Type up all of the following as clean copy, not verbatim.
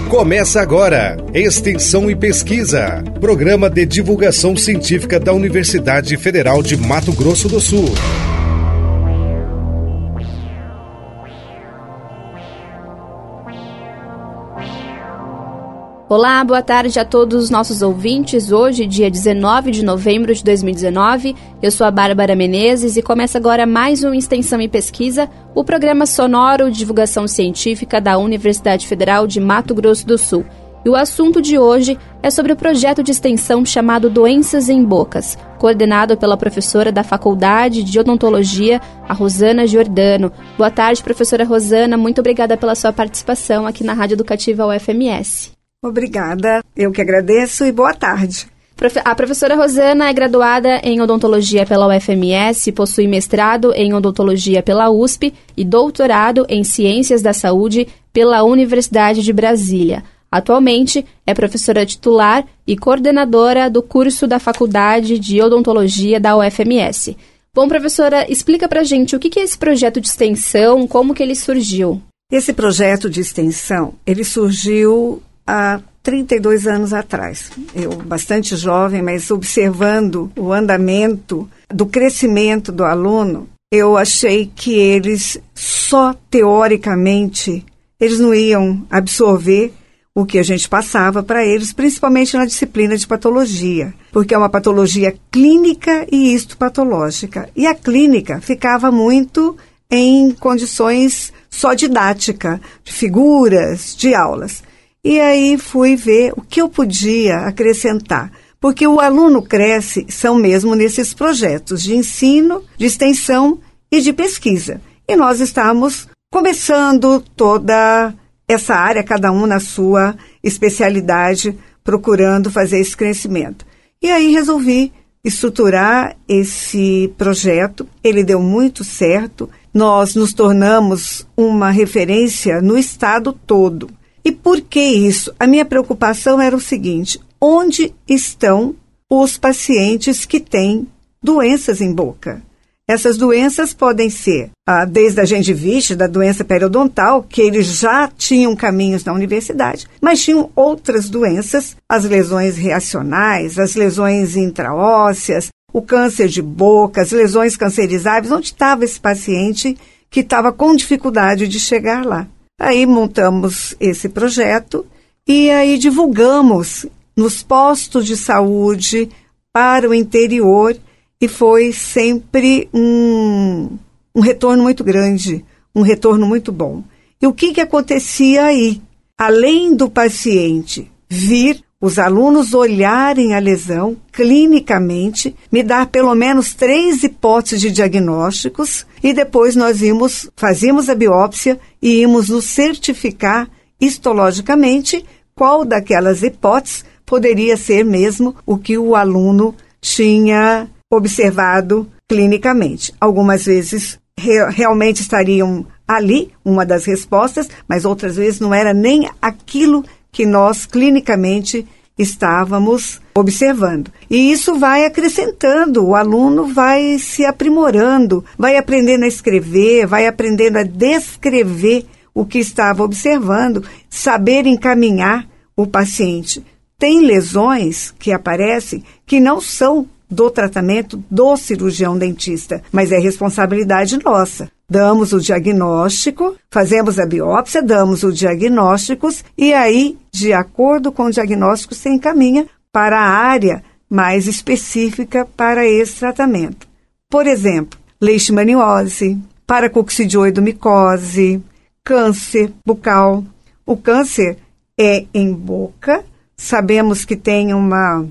Começa agora, Extensão e Pesquisa, programa de divulgação científica da Universidade Federal de Mato Grosso do Sul. Olá, boa tarde a todos os nossos ouvintes. Hoje, dia 19 de novembro de 2019, eu sou a Bárbara Menezes e começa agora mais um Extensão e Pesquisa, o programa sonoro de divulgação científica da Universidade Federal de Mato Grosso do Sul. E o assunto de hoje é sobre o projeto de extensão chamado Doenças em Bocas, coordenado pela professora da Faculdade de Odontologia, a Rosana Giordano. Boa tarde, professora Rosana. Muito obrigada pela sua participação aqui na Rádio Educativa UFMS. Obrigada, eu que agradeço e boa tarde. A professora Rosana é graduada em odontologia pela UFMS, possui mestrado em odontologia pela USP e doutorado em ciências da saúde pela Universidade de Brasília. Atualmente é professora titular e coordenadora do curso da Faculdade de Odontologia da UFMS. Bom, professora, explica pra gente o que é esse projeto de extensão, como que ele surgiu? Esse projeto de extensão, ele surgiu há 32 anos atrás. Eu, bastante jovem, mas observando o andamento do crescimento do aluno, eu achei que eles, só teoricamente, eles não iam absorver o que a gente passava para eles, principalmente na disciplina de patologia, porque é uma patologia clínica e histopatológica. E a clínica ficava muito em condições só didática, de figuras, de aulas. E aí fui ver o que eu podia acrescentar, porque o aluno cresce, são mesmo nesses projetos de ensino, de extensão e de pesquisa. E nós estamos começando toda essa área, cada um na sua especialidade, procurando fazer esse crescimento. E aí resolvi estruturar esse projeto, ele deu muito certo, nós nos tornamos uma referência no estado todo. E por que isso? A minha preocupação era o seguinte: onde estão os pacientes que têm doenças em boca? Essas doenças podem ser desde a gengivite, da doença periodontal, que eles já tinham caminhos na universidade, mas tinham outras doenças, as lesões reacionais, as lesões intraósseas, o câncer de boca, as lesões cancerizáveis. Onde estava esse paciente que estava com dificuldade de chegar lá? Aí montamos esse projeto e aí divulgamos nos postos de saúde para o interior e foi sempre um retorno muito grande, um retorno muito bom. E o que acontecia aí? Além do paciente vir, os alunos olharem a lesão clinicamente, me dar pelo menos 3 hipóteses de diagnósticos e depois nós fazíamos a biópsia e íamos nos certificar histologicamente qual daquelas hipóteses poderia ser mesmo o que o aluno tinha observado clinicamente. Algumas vezes realmente estariam ali, uma das respostas, mas outras vezes não era nem aquilo que nós clinicamente estávamos observando. E isso vai acrescentando, o aluno vai se aprimorando, vai aprendendo a escrever, vai aprendendo a descrever o que estava observando, saber encaminhar o paciente. Tem lesões que aparecem que não são do tratamento do cirurgião dentista, mas é responsabilidade nossa. Damos o diagnóstico, fazemos a biópsia, damos o diagnóstico e aí, de acordo com o diagnóstico, se encaminha para a área mais específica para esse tratamento. Por exemplo, leishmaniose, paracoccidioidomicose, câncer bucal. O câncer é em boca, sabemos que tem uma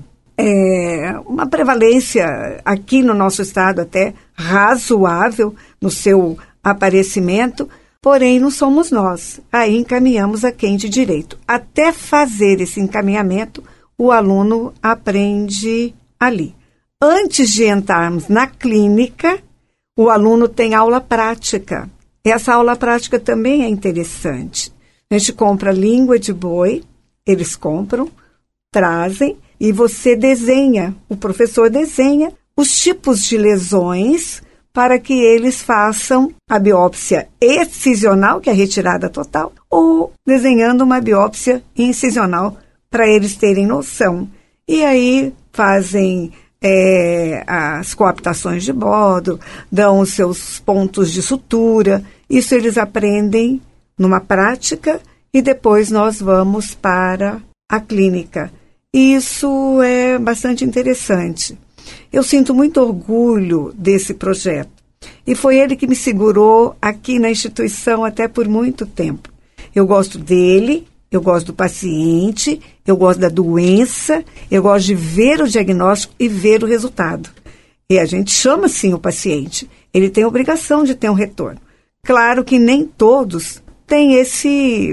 prevalência aqui no nosso estado até razoável no seu aparecimento, porém não somos nós. Aí encaminhamos a quem de direito. Até fazer esse encaminhamento, o aluno aprende ali. Antes de entrarmos na clínica, o aluno tem aula prática. Essa aula prática também é interessante. A gente compra língua de boi, eles compram, trazem, e você desenha, o professor desenha os tipos de lesões para que eles façam a biópsia excisional, que é a retirada total, ou desenhando uma biópsia incisional, para eles terem noção. E aí fazem as coaptações de bordo, dão os seus pontos de sutura. Isso eles aprendem numa prática e depois nós vamos para a clínica. Isso é bastante interessante. Eu sinto muito orgulho desse projeto. E foi ele que me segurou aqui na instituição até por muito tempo. Eu gosto dele, eu gosto do paciente, eu gosto da doença, eu gosto de ver o diagnóstico e ver o resultado. E a gente chama, sim, o paciente. Ele tem a obrigação de ter um retorno. Claro que nem todos têm esse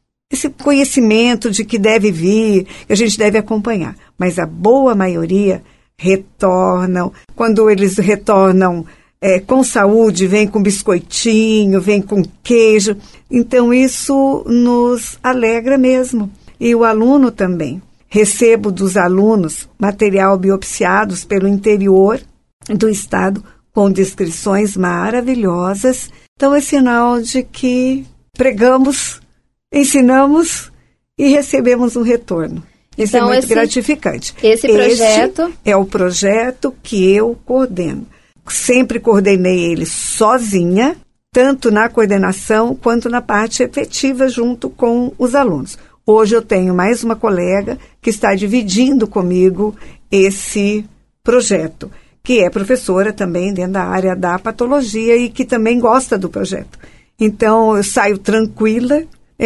conhecimento de que deve vir, que a gente deve acompanhar. Mas a boa maioria retornam. Quando eles retornam com saúde, vem com biscoitinho, vem com queijo. Então, isso nos alegra mesmo. E o aluno também. Recebo dos alunos material biopsiados pelo interior do estado, com descrições maravilhosas. Então, é sinal de que pregamos, ensinamos e recebemos um retorno. Isso então, é muito gratificante. Esse projeto... Este é o projeto que eu coordeno. Sempre coordenei ele sozinha, tanto na coordenação quanto na parte efetiva junto com os alunos. Hoje eu tenho mais uma colega que está dividindo comigo esse projeto, que é professora também dentro da área da patologia e que também gosta do projeto. Então, eu saio tranquila,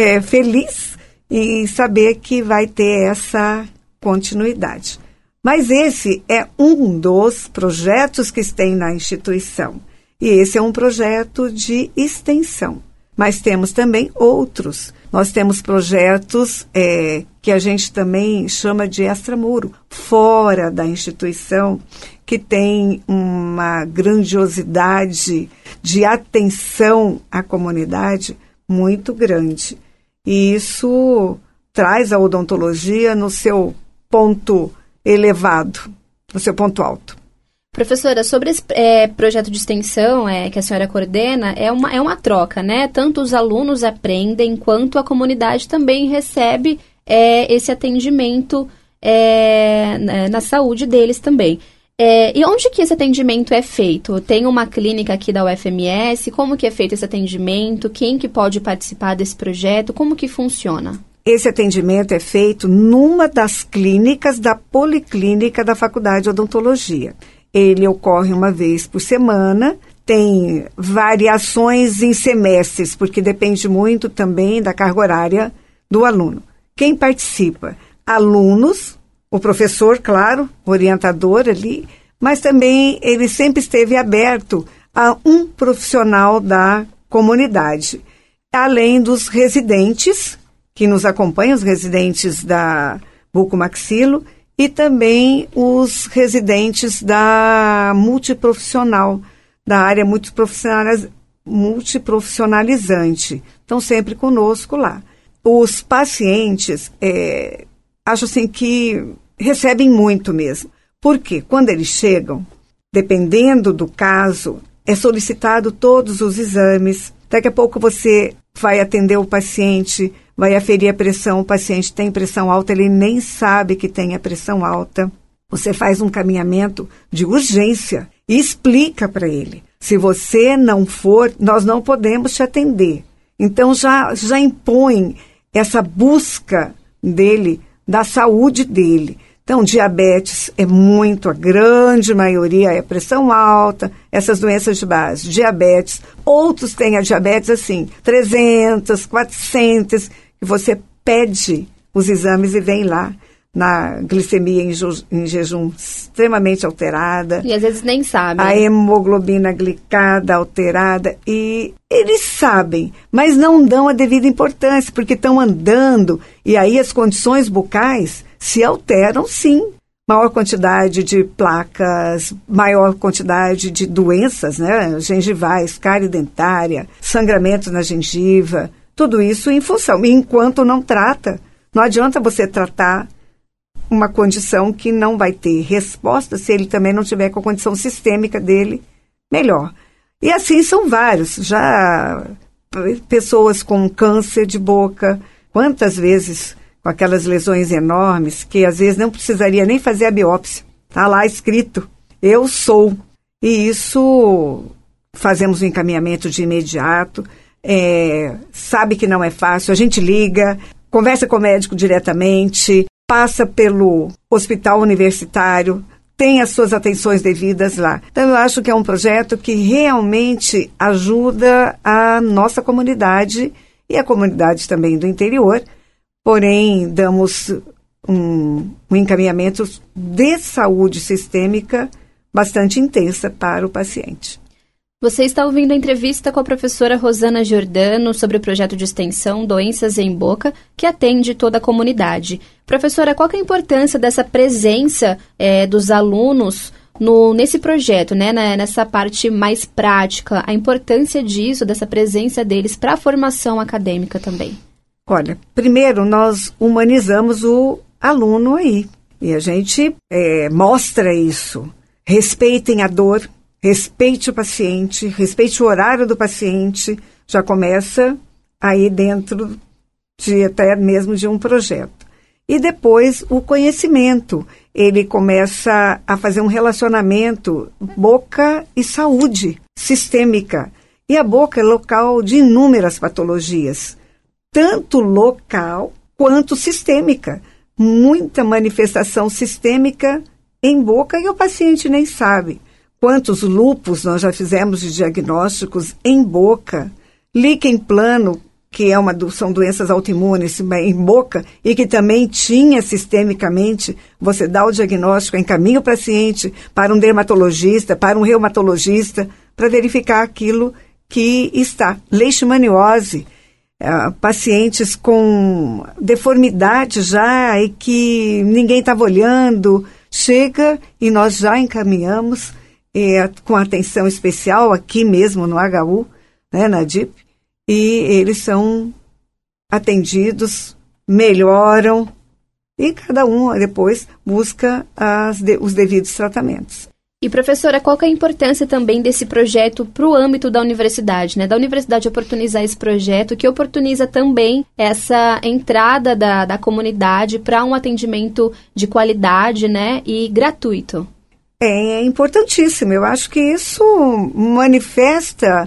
feliz em saber que vai ter essa continuidade. Mas esse é um dos projetos que tem na instituição. E esse é um projeto de extensão. Mas temos também outros. Nós temos projetos que a gente também chama de extramuro, fora da instituição, que tem uma grandiosidade de atenção à comunidade muito grande. E isso traz a odontologia no seu ponto elevado, no seu ponto alto. Professora, sobre esse projeto de extensão que a senhora coordena, é uma troca, né? Tanto os alunos aprendem, quanto a comunidade também recebe esse atendimento na saúde deles também. E onde que esse atendimento é feito? Tem uma clínica aqui da UFMS? Como que é feito esse atendimento? Quem que pode participar desse projeto? Como que funciona? Esse atendimento é feito numa das clínicas da Policlínica da Faculdade de Odontologia. Ele ocorre uma vez por semana, tem variações em semestres, porque depende muito também da carga horária do aluno. Quem participa? Alunos, o professor, claro, orientador ali, mas também ele sempre esteve aberto a um profissional da comunidade, além dos residentes que nos acompanham, os residentes da bucomaxilo e também os residentes da multiprofissional, da área multiprofissionalizante. Estão sempre conosco lá. Os pacientes, acho assim que recebem muito mesmo. Porque quando eles chegam, dependendo do caso, é solicitado todos os exames. Daqui a pouco você vai atender o paciente, vai aferir a pressão, o paciente tem pressão alta, ele nem sabe que tem a pressão alta. Você faz um caminhamento de urgência e explica para ele. Se você não for, nós não podemos te atender. Então já impõe essa busca dele, da saúde dele. Então, diabetes é muito, a grande maioria é pressão alta, essas doenças de base, diabetes. Outros têm a diabetes assim, 300, 400, e você pede os exames e vem lá na glicemia em jejum extremamente alterada. E às vezes nem sabem. A hemoglobina glicada alterada. E eles sabem, mas não dão a devida importância, porque estão andando. E aí as condições bucais se alteram, sim. Maior quantidade de placas, maior quantidade de doenças, né? Gengivais, cárie dentária, sangramento na gengiva. Tudo isso em função. E enquanto não trata, não adianta você tratar uma condição que não vai ter resposta se ele também não tiver com a condição sistêmica dele melhor. E assim são vários, já pessoas com câncer de boca, quantas vezes com aquelas lesões enormes que às vezes não precisaria nem fazer a biópsia. Está lá escrito, eu sou. E isso fazemos o encaminhamento de imediato, sabe que não é fácil, a gente liga, conversa com o médico diretamente, passa pelo hospital universitário, tem as suas atenções devidas lá. Então, eu acho que é um projeto que realmente ajuda a nossa comunidade e a comunidade também do interior, porém, damos um encaminhamento de saúde sistêmica bastante intensa para o paciente. Você está ouvindo a entrevista com a professora Rosana Giordano sobre o projeto de extensão Doenças em Boca, que atende toda a comunidade. Professora, qual que é a importância dessa presença dos alunos nesse projeto, né, nessa parte mais prática, a importância disso, dessa presença deles para a formação acadêmica também? Olha, primeiro nós humanizamos o aluno aí, e a gente mostra isso. Respeitem a dor, respeite o paciente, respeite o horário do paciente, já começa aí dentro de até mesmo de um projeto. E depois o conhecimento, ele começa a fazer um relacionamento boca e saúde sistêmica. E a boca é local de inúmeras patologias, tanto local quanto sistêmica. Muita manifestação sistêmica em boca e o paciente nem sabe. Quantos lúpus nós já fizemos de diagnósticos em boca, líquen plano, que são doenças autoimunes em boca e que também tinha sistemicamente, você dá o diagnóstico, encaminha o paciente para um dermatologista, para um reumatologista, para verificar aquilo que está. Leishmaniose, pacientes com deformidade já e que ninguém estava olhando, chega e nós já encaminhamos com atenção especial aqui mesmo no HU, né, na DIP, e eles são atendidos, melhoram, e cada um depois busca os devidos tratamentos. E, professora, qual que é a importância também desse projeto para o âmbito da universidade, né? Da universidade oportunizar esse projeto, que oportuniza também essa entrada da comunidade para um atendimento de qualidade, né, e gratuito. É importantíssimo. Eu acho que isso manifesta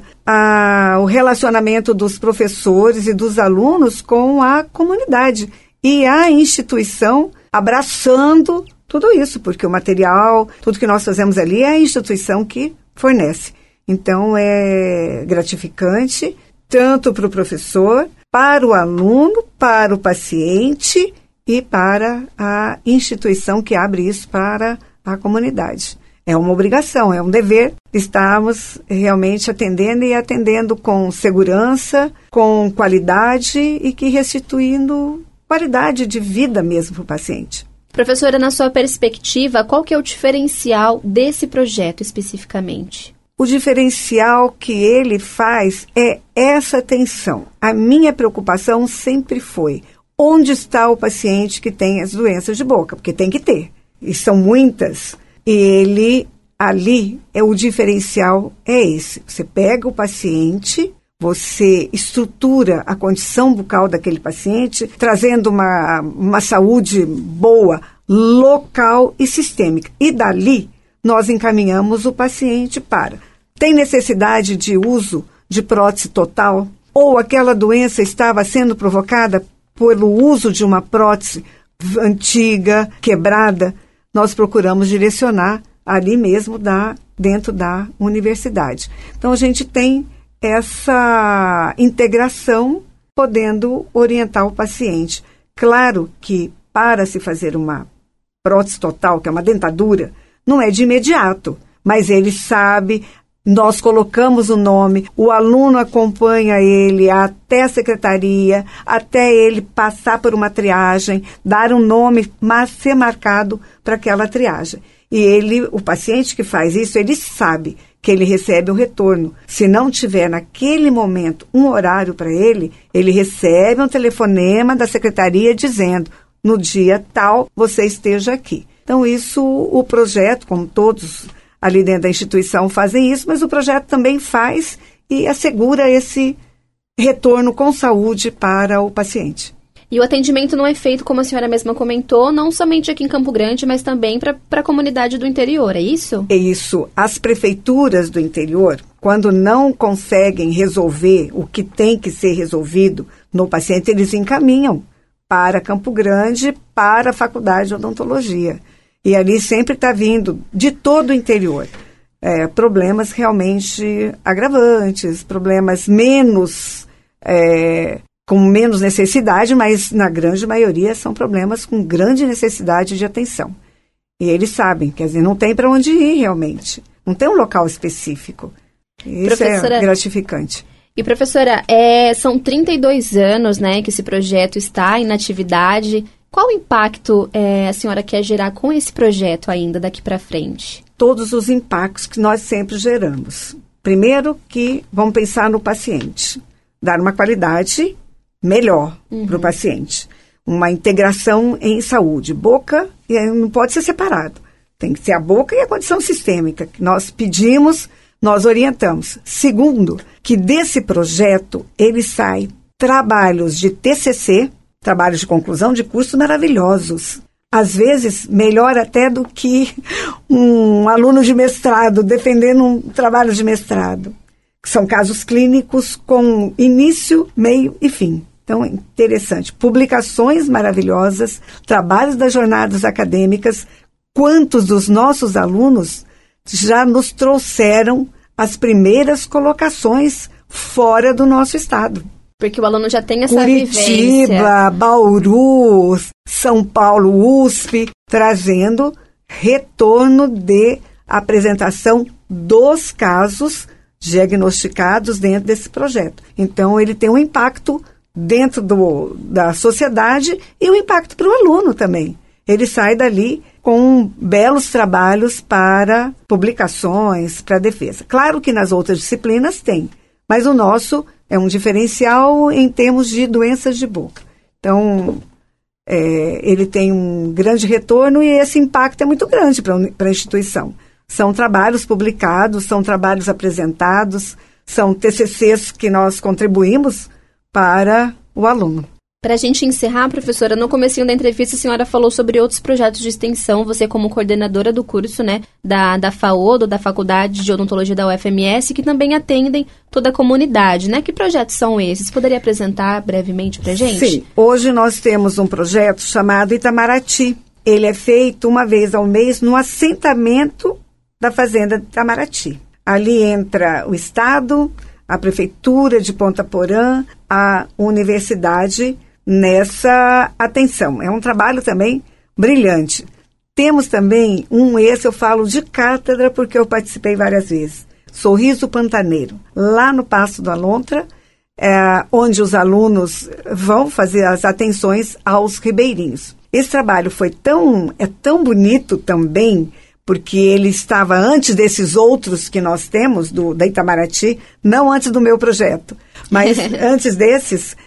o relacionamento dos professores e dos alunos com a comunidade e a instituição abraçando tudo isso, porque o material, tudo que nós fazemos ali é a instituição que fornece. Então, é gratificante tanto para o professor, para o aluno, para o paciente e para a instituição que abre isso para a comunidade. É uma obrigação, é um dever estarmos realmente atendendo com segurança, com qualidade e que restituindo qualidade de vida mesmo para o paciente. Professora, na sua perspectiva, qual que é o diferencial desse projeto especificamente? O diferencial que ele faz é essa atenção. A minha preocupação sempre foi onde está o paciente que tem as doenças de boca, porque tem que ter. E são muitas, e ele ali, o diferencial é esse. Você pega o paciente, você estrutura a condição bucal daquele paciente, trazendo uma saúde boa, local e sistêmica. E dali, nós encaminhamos o paciente para. Tem necessidade de uso de prótese total? Ou aquela doença estava sendo provocada pelo uso de uma prótese antiga, quebrada? Nós procuramos direcionar ali mesmo dentro da universidade. Então, a gente tem essa integração podendo orientar o paciente. Claro que para se fazer uma prótese total, que é uma dentadura, não é de imediato, mas ele sabe, nós colocamos o nome, o aluno acompanha ele até a secretaria, até ele passar por uma triagem, dar um nome, mas ser marcado para aquela triagem. E o paciente que faz isso, ele sabe que ele recebe um retorno. Se não tiver naquele momento um horário para ele recebe um telefonema da secretaria dizendo, no dia tal, você esteja aqui. Então, isso, o projeto, como todos ali dentro da instituição fazem isso, mas o projeto também faz e assegura esse retorno com saúde para o paciente. E o atendimento não é feito, como a senhora mesma comentou, não somente aqui em Campo Grande, mas também para a comunidade do interior, é isso? É isso. As prefeituras do interior, quando não conseguem resolver o que tem que ser resolvido no paciente, eles encaminham para Campo Grande, para a Faculdade de Odontologia. E ali sempre está vindo, de todo o interior, problemas realmente agravantes, problemas com menos necessidade, mas na grande maioria são problemas com grande necessidade de atenção. E eles sabem, quer dizer, não tem para onde ir realmente. Não tem um local específico. Isso é gratificante. E, professora, são 32 anos, né, que esse projeto está em atividade. Qual o impacto a senhora quer gerar com esse projeto ainda daqui para frente? Todos os impactos que nós sempre geramos. Primeiro que vamos pensar no paciente. Dar uma qualidade melhor para o paciente. Uma integração em saúde. Boca não pode ser separado. Tem que ser a boca e a condição sistêmica que nós pedimos, nós orientamos. Segundo, que desse projeto ele sai trabalhos de TCC, trabalhos de conclusão de curso maravilhosos. Às vezes, melhor até do que um aluno de mestrado defendendo um trabalho de mestrado. São casos clínicos com início, meio e fim. Então, é interessante. Publicações maravilhosas, trabalhos das jornadas acadêmicas. Quantos dos nossos alunos já nos trouxeram as primeiras colocações fora do nosso estado? Porque o aluno já tem essa Curitiba, vivência. Bauru, São Paulo, USP, trazendo retorno de apresentação dos casos diagnosticados dentro desse projeto. Então, ele tem um impacto dentro da sociedade e um impacto para o aluno também. Ele sai dali com belos trabalhos para publicações, para defesa. Claro que nas outras disciplinas tem, mas o nosso é um diferencial em termos de doenças de boca. Então, ele tem um grande retorno e esse impacto é muito grande para a instituição. São trabalhos publicados, são trabalhos apresentados, são TCCs que nós contribuímos para o aluno. Para a gente encerrar, professora, no comecinho da entrevista a senhora falou sobre outros projetos de extensão, você como coordenadora do curso, né, da FAOD, da Faculdade de Odontologia da UFMS, que também atendem toda a comunidade, né? Que projetos são esses? Poderia apresentar brevemente para a gente? Sim, hoje nós temos um projeto chamado Itamaraty. Ele é feito uma vez ao mês no assentamento da Fazenda de Itamaraty. Ali entra o Estado, a Prefeitura de Ponta Porã, a Universidade nessa atenção. É um trabalho também brilhante. Temos também esse eu falo de cátedra porque eu participei várias vezes. Sorriso Pantaneiro, lá no Paço do Alontra, onde os alunos vão fazer as atenções aos ribeirinhos. Esse trabalho é tão bonito também, porque ele estava antes desses outros que nós temos, da Itamaraty, não antes do meu projeto, mas antes desses.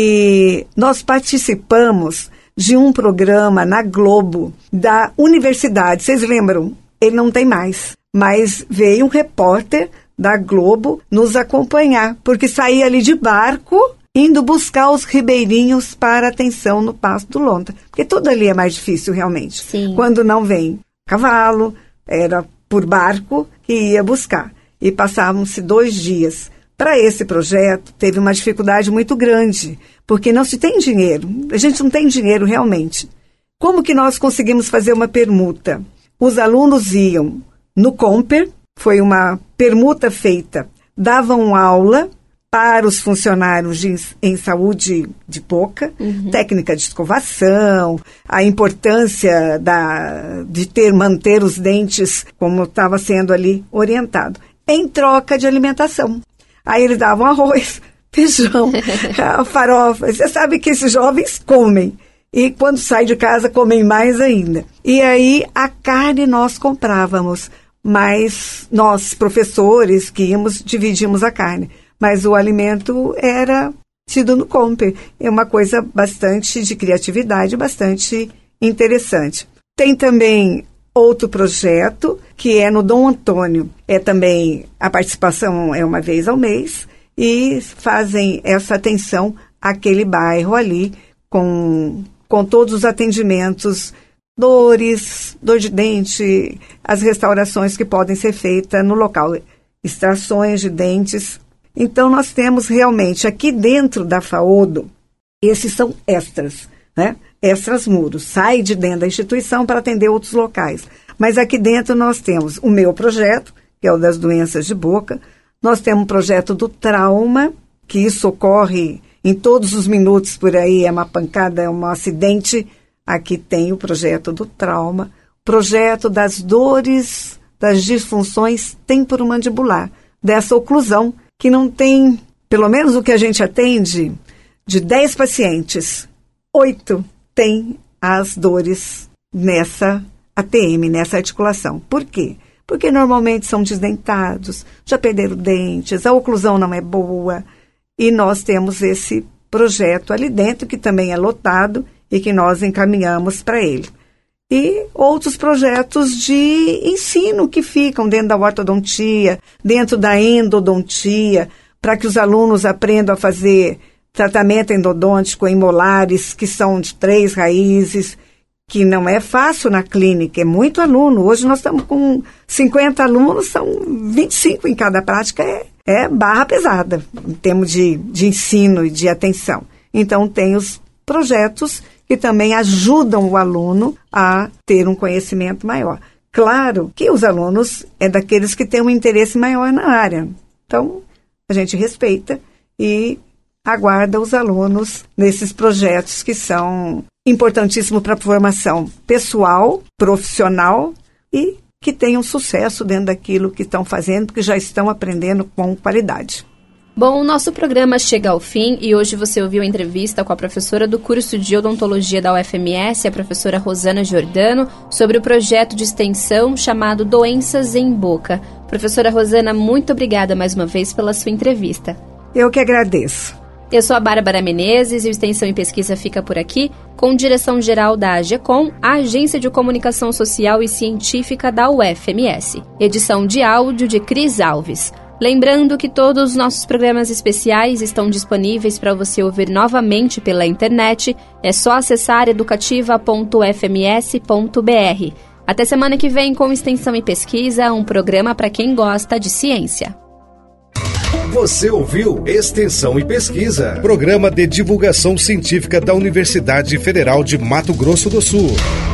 E nós participamos de um programa na Globo da universidade. Vocês lembram? Ele não tem mais, mas veio um repórter da Globo nos acompanhar, porque saía ali de barco, indo buscar os ribeirinhos para atenção no Paço do Alontra. Porque tudo ali é mais difícil, realmente. Sim. Quando não vem cavalo, era por barco que ia buscar. E passavam-se 2 dias. Para esse projeto, teve uma dificuldade muito grande, porque não se tem dinheiro. A gente não tem dinheiro realmente. Como que nós conseguimos fazer uma permuta? Os alunos iam no Comper, foi uma permuta feita, davam aula para os funcionários em saúde de boca, técnica de escovação, a importância de manter os dentes como estava sendo ali orientado, em troca de alimentação. Aí eles davam arroz, feijão, farofa. Você sabe que esses jovens comem. E quando saem de casa, comem mais ainda. E aí, a carne nós comprávamos. Mas nós, professores, que íamos, dividimos a carne. Mas o alimento era tido no Comper. É uma coisa bastante de criatividade, bastante interessante. Tem também outro projeto que é no Dom Antônio. Também a participação é uma vez ao mês e fazem essa atenção àquele bairro ali com todos os atendimentos, dor de dente, as restaurações que podem ser feitas no local, extrações de dentes. Então, nós temos realmente aqui dentro da FAODO, esses são extras, né? Extras muros, sai de dentro da instituição para atender outros locais. Mas aqui dentro nós temos o meu projeto, que é o das doenças de boca, nós temos um projeto do trauma, que isso ocorre em todos os minutos por aí, é uma pancada, é um acidente. Aqui tem o projeto do trauma, projeto das dores, das disfunções temporomandibular, dessa oclusão, que não tem, pelo menos o que a gente atende, de 10 pacientes, 8 têm as dores nessa ATM, nessa articulação. Por quê? Porque normalmente são desdentados, já perderam dentes, a oclusão não é boa, e nós temos esse projeto ali dentro, que também é lotado e que nós encaminhamos para ele. E outros projetos de ensino que ficam dentro da ortodontia, dentro da endodontia, para que os alunos aprendam a fazer tratamento endodôntico em molares, que são de 3 raízes, que não é fácil na clínica, é muito aluno. Hoje nós estamos com 50 alunos, são 25 em cada prática, é barra pesada, em termos de ensino e de atenção. Então, tem os projetos que também ajudam o aluno a ter um conhecimento maior. Claro que os alunos é daqueles que têm um interesse maior na área. Então, a gente respeita e aguarda os alunos nesses projetos que são importantíssimos para a formação pessoal, profissional e que tenham sucesso dentro daquilo que estão fazendo, porque já estão aprendendo com qualidade. Bom, o nosso programa chega ao fim e hoje você ouviu a entrevista com a professora do curso de odontologia da UFMS, a professora Rosana Giordano, sobre o projeto de extensão chamado Doenças em Boca. Professora Rosana, muito obrigada mais uma vez pela sua entrevista. Eu que agradeço. Eu sou a Bárbara Menezes e o Extensão e Pesquisa fica por aqui, com direção-geral da AGECOM, a Agência de Comunicação Social e Científica da UFMS. Edição de áudio de Cris Alves. Lembrando que todos os nossos programas especiais estão disponíveis para você ouvir novamente pela internet. É só acessar educativa.fms.br. Até semana que vem com Extensão e Pesquisa, um programa para quem gosta de ciência. Você ouviu Extensão e Pesquisa, programa de divulgação científica da Universidade Federal de Mato Grosso do Sul.